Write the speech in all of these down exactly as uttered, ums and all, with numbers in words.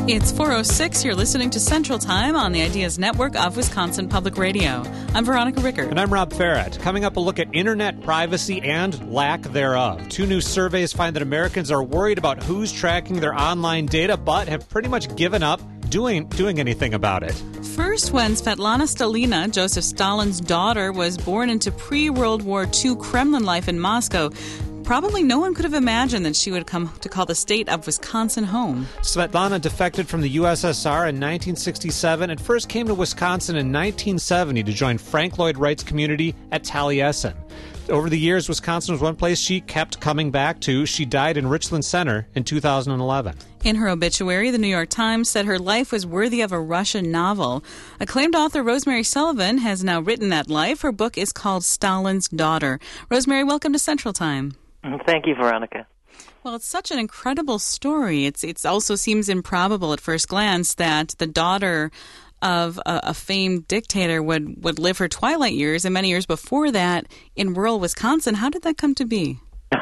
It's four oh six. You're listening to Central Time on the Ideas Network of Wisconsin Public Radio. I'm Veronica Rickert. And I'm Rob Farrett. Coming up, a look at internet privacy and lack thereof. Two new surveys find that Americans are worried about who's tracking their online data, but have pretty much given up doing doing anything about it. First, when Svetlana Stalina, Joseph Stalin's daughter, was born into pre-World War Two Kremlin life in Moscow, probably no one could have imagined that she would come to call the state of Wisconsin home. Svetlana defected from the U S S R in nineteen sixty-seven and first came to Wisconsin in nineteen seventy to join Frank Lloyd Wright's community at Taliesin. Over the years, Wisconsin was one place she kept coming back to. She died in Richland Center in two thousand eleven. In her obituary, the New York Times said her life was worthy of a Russian novel. Acclaimed author Rosemary Sullivan has now written that life. Her book is called Stalin's Daughter. Rosemary, welcome to Central Time. Thank you, Veronica. Well, it's such an incredible story. It's it also seems improbable at first glance that the daughter of a, a famed dictator would, would live her twilight years and many years before that in rural Wisconsin. How did that come to be?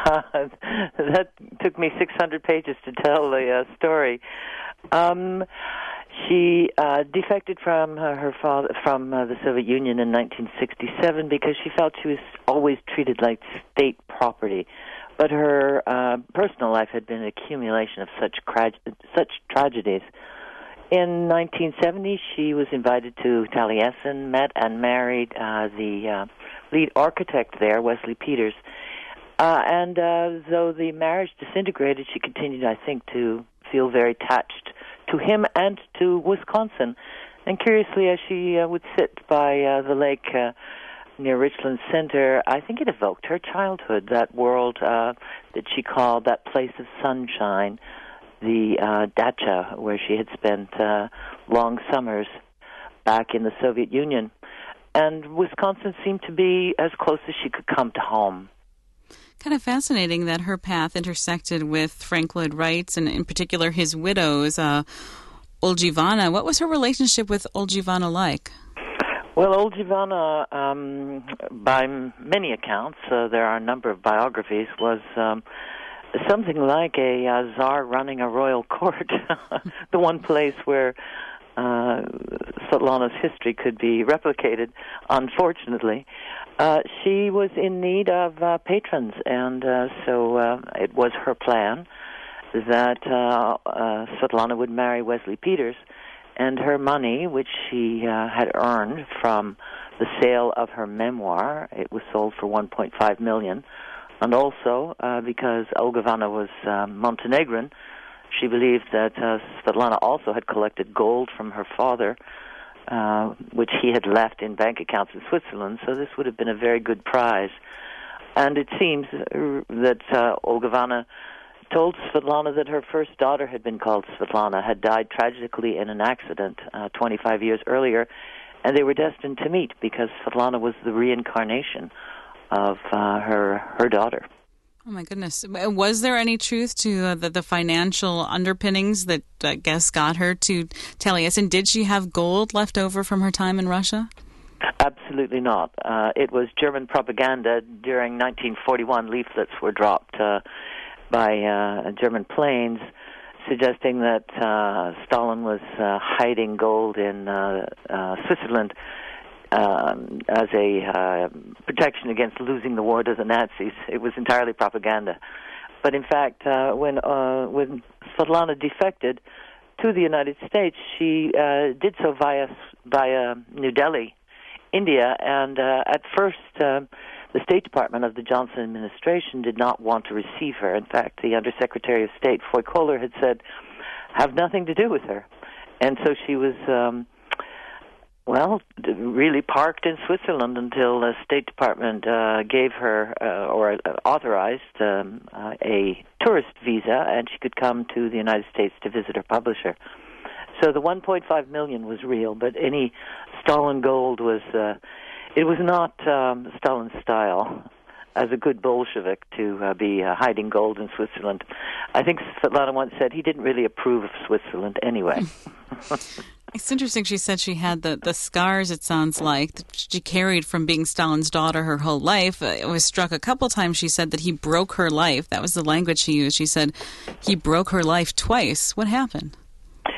That took me six hundred pages to tell the uh, story. Um, she uh, defected from uh, her father from uh, the Soviet Union in nineteen sixty-seven because she felt she was always treated like state property. But her uh, personal life had been an accumulation of such cra- such tragedies. In nineteen seventy, she was invited to Taliesin, met and married uh, the uh, lead architect there, Wesley Peters. Uh, and uh, though the marriage disintegrated, she continued, I think, to feel very attached to him and to Wisconsin. And curiously, as she uh, would sit by uh, the lake uh, near Richland Center, I think it evoked her childhood, that world uh, that she called that place of sunshine, the uh, dacha, where she had spent uh, long summers back in the Soviet Union. And Wisconsin seemed to be as close as she could come to home. Kind of fascinating that her path intersected with Frank Lloyd Wright's, and in particular his widow's, uh, Olgivanna. What was her relationship with Olgivanna like? Well, Olgivanna, um, by many accounts, uh, there are a number of biographies, was um, something like a uh, czar running a royal court, the one place where uh, Svetlana's history could be replicated, unfortunately. Uh, she was in need of uh, patrons, and uh, so uh, it was her plan that uh, uh, Svetlana would marry Wesley Peters, and her money, which she uh, had earned from the sale of her memoir, it was sold for one point five million dollars, and also uh, because Olgivanna was uh, Montenegrin, she believed that uh, Svetlana also had collected gold from her father, Uh, which he had left in bank accounts in Switzerland, so this would have been a very good prize. And it seems that uh, Olgivanna told Svetlana that her first daughter had been called Svetlana, had died tragically in an accident uh, twenty-five years earlier, and they were destined to meet because Svetlana was the reincarnation of uh, her her daughter. Oh, my goodness. Was there any truth to uh, the, the financial underpinnings that, I guess, got her to Taliesin? Did she have gold left over from her time in Russia? Absolutely not. Uh, it was German propaganda. During nineteen forty-one, leaflets were dropped uh, by uh, German planes suggesting that uh, Stalin was uh, hiding gold in uh, uh, Switzerland Um, as a uh, protection against losing the war to the Nazis. It was entirely propaganda. But in fact, uh, when uh, when Svetlana defected to the United States, she uh, did so via via New Delhi, India, and uh, at first uh, the State Department of the Johnson administration did not want to receive her. In fact, the Undersecretary of State, Foy Kohler, had said, have nothing to do with her. And so she was Um, Well, really parked in Switzerland until the State Department uh, gave her uh, or uh, authorized um, uh, a tourist visa, and she could come to the United States to visit her publisher. So the one point five million dollars was real, but any Stalin gold was, uh, it was not um, Stalin's style as a good Bolshevik to uh, be uh, hiding gold in Switzerland. I think Svetlana once said he didn't really approve of Switzerland anyway. It's interesting. She said she had the, the scars, it sounds like, that she carried from being Stalin's daughter her whole life. I was struck a couple times. She said that he broke her life. That was the language she used. She said he broke her life twice. What happened?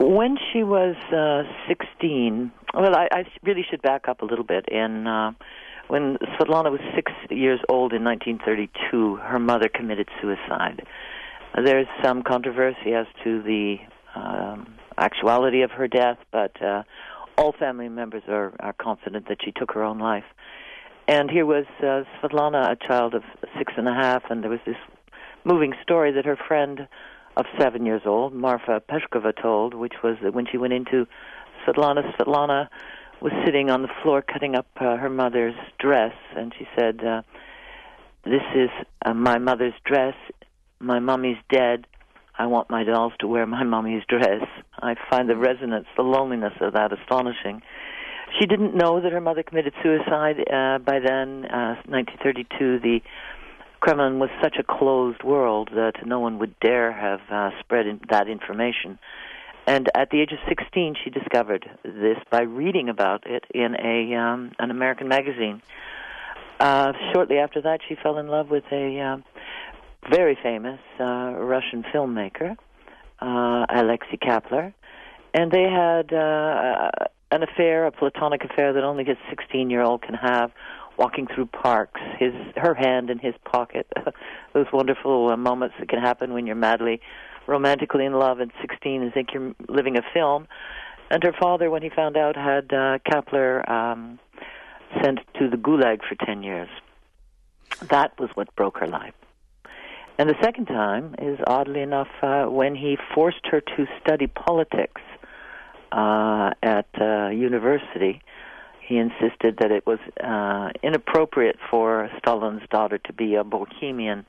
When she was uh, sixteen, well, I, I really should back up a little bit. In uh, when Svetlana was six years old in nineteen thirty-two, her mother committed suicide. There's some controversy as to the um, actuality of her death, but uh, all family members are, are confident that she took her own life. And here was uh, Svetlana, a child of six and a half, and there was this moving story that her friend of seven years old, Marfa Peshkova, told, which was that when she went into Svetlana, Svetlana was sitting on the floor cutting up uh, her mother's dress, and she said, uh, this is uh, my mother's dress. My mommy's dead. I want my dolls to wear my mommy's dress. I find the resonance, the loneliness of that astonishing. She didn't know that her mother committed suicide uh, by then. Uh, nineteen thirty-two, the Kremlin was such a closed world that no one would dare have uh, spread in that information. And at the age of sixteen, she discovered this by reading about it in a um, an American magazine. Uh, shortly after that, she fell in love with a uh, very famous uh, Russian filmmaker, uh, Alexei Kapler, and they had uh, an affair, a platonic affair that only a sixteen-year-old can have, walking through parks, his her hand in his pocket. Those wonderful uh, moments that can happen when you're madly, romantically in love at sixteen and think you're living a film. And her father, when he found out, had uh, Kapler um, sent to the Gulag for ten years. That was what broke her life. And the second time is, oddly enough, uh, when he forced her to study politics uh, at uh, university. He insisted that it was uh, inappropriate for Stalin's daughter to be a bohemian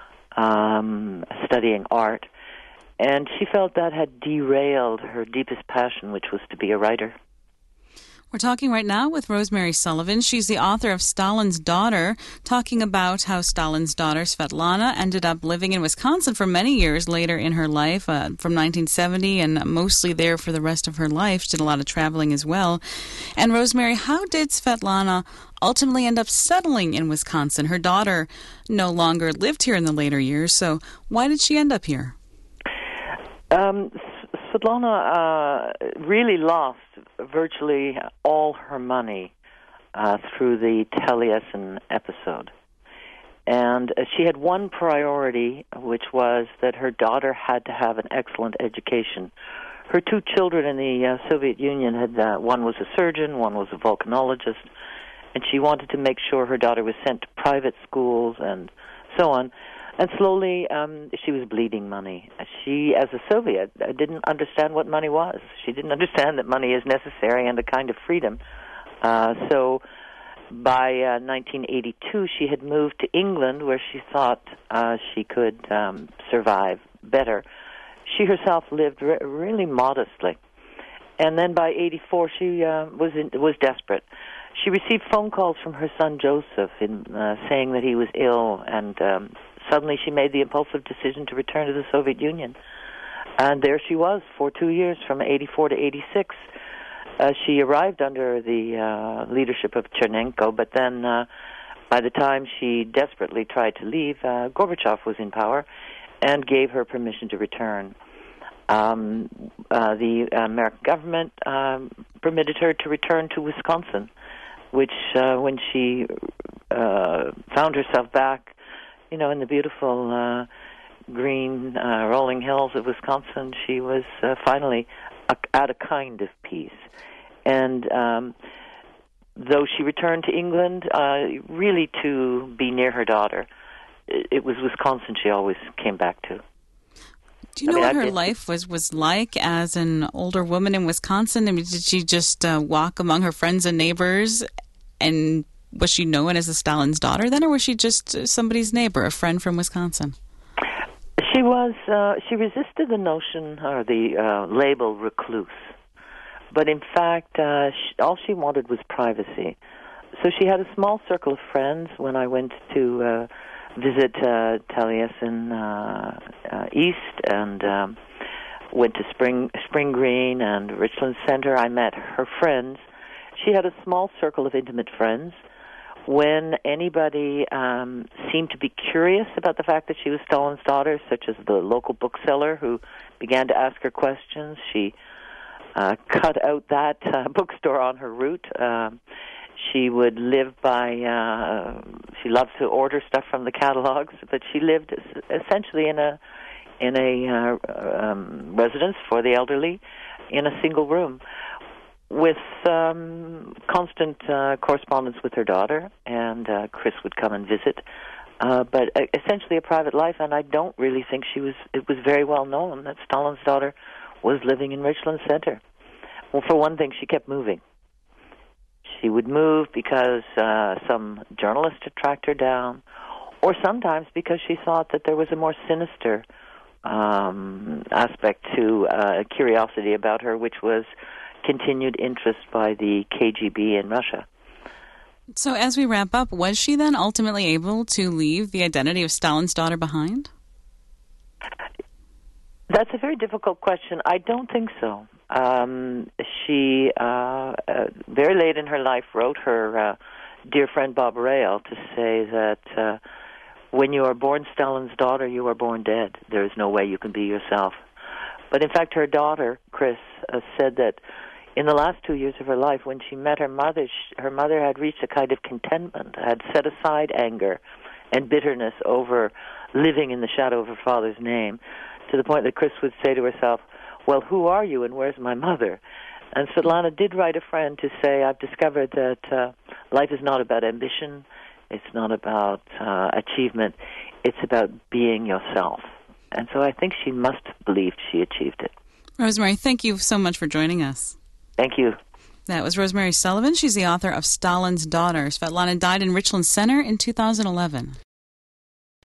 um, studying art. And she felt that had derailed her deepest passion, which was to be a writer. We're talking right now with Rosemary Sullivan. She's the author of Stalin's Daughter, talking about how Stalin's daughter, Svetlana, ended up living in Wisconsin for many years later in her life, uh, from nineteen seventy, and mostly there for the rest of her life. She did a lot of traveling as well. And Rosemary, how did Svetlana ultimately end up settling in Wisconsin? Her daughter no longer lived here in the later years, so why did she end up here? Um, Svetlana uh, really lost virtually all her money uh, through the Taliesin episode. And uh, she had one priority, which was that her daughter had to have an excellent education. Her two children in the uh, Soviet Union, had uh, one was a surgeon, one was a volcanologist, and she wanted to make sure her daughter was sent to private schools and so on. And slowly, um, she was bleeding money. She, as a Soviet, uh, didn't understand what money was. She didn't understand that money is necessary and a kind of freedom. Uh, so by uh, nineteen eighty-two, she had moved to England, where she thought uh, she could um, survive better. She herself lived re- really modestly. And then by eighty-four, she uh, was in, was desperate. She received phone calls from her son Joseph in, uh, saying that he was ill, and um, suddenly she made the impulsive decision to return to the Soviet Union. And there she was for two years, from eighty-four to eighty-six. Uh, she arrived under the uh, leadership of Chernenko, but then uh, by the time she desperately tried to leave, uh, Gorbachev was in power and gave her permission to return. Um, uh, the American government um, permitted her to return to Wisconsin, which uh, when she uh, found herself back, you know, in the beautiful uh, green uh, rolling hills of Wisconsin, she was uh, finally a, at a kind of peace. And um, though she returned to England, uh, really to be near her daughter, it, it was Wisconsin she always came back to. Do you know I mean, what I her did. life was, was like as an older woman in Wisconsin? I mean, did she just uh, walk among her friends and neighbors, and was she known as a Stalin's daughter then, or was she just somebody's neighbor, a friend from Wisconsin? She was. Uh, she resisted the notion or the uh, label recluse, but in fact, uh, she, all she wanted was privacy. So she had a small circle of friends when I went to uh, visit uh, Taliesin uh, uh, East and um, went to Spring Spring Green and Richland Center. I met her friends. She had a small circle of intimate friends. When anybody um, seemed to be curious about the fact that she was Stalin's daughter, such as the local bookseller who began to ask her questions, she uh, cut out that uh, bookstore on her route. Um, she would live by, uh, she loved to order stuff from the catalogs, but she lived essentially in a in a uh, um, residence for the elderly in a single room with um, constant uh, correspondence with her daughter, and uh, Chris would come and visit. Uh, but uh, essentially a private life, and I don't really think she was. It was very well known that Stalin's daughter was living in Richland Center. Well, for one thing, she kept moving. She would move because uh, some journalist had tracked her down, or sometimes because she thought that there was a more sinister um, aspect to uh, curiosity about her, which was continued interest by the K G B in Russia. So as we wrap up, was she then ultimately able to leave the identity of Stalin's daughter behind? That's a very difficult question. I don't think so. Um, she, uh, uh, very late in her life, wrote her uh, dear friend Bob Rael to say that uh, when you are born Stalin's daughter, you are born dead. There is no way you can be yourself. But in fact, her daughter, Chris, uh, said that in the last two years of her life, when she met her mother, she, her mother had reached a kind of contentment, had set aside anger and bitterness over living in the shadow of her father's name, to the point that Chris would say to herself, well, who are you and where's my mother? And Svetlana did write a friend to say, I've discovered that uh, life is not about ambition, it's not about uh, achievement, it's about being yourself. And so I think she must have believed she achieved it. Rosemary, thank you so much for joining us. Thank you. That was Rosemary Sullivan. She's the author of Stalin's Daughter. Svetlana died in Richland Center in two thousand eleven.